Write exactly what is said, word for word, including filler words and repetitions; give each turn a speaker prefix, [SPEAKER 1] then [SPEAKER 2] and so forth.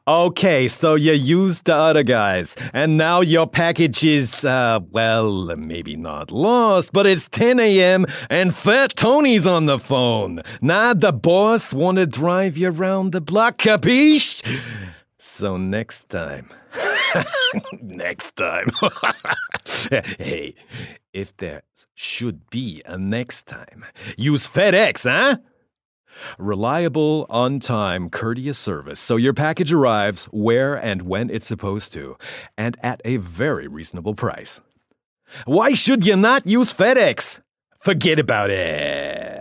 [SPEAKER 1] Okay, so you used the other guys, and now your package is, uh, well, maybe not lost, but it's ten a.m. and Fat Tony's on the phone. Now the boss wanna drive you around the block, capiche? So next time. Next time. Hey, if there should be a next time, use FedEx, huh? Reliable, on-time, courteous service, so your package arrives where and when it's supposed to, and at a very reasonable price. Why should you not use FedEx? Forget about it.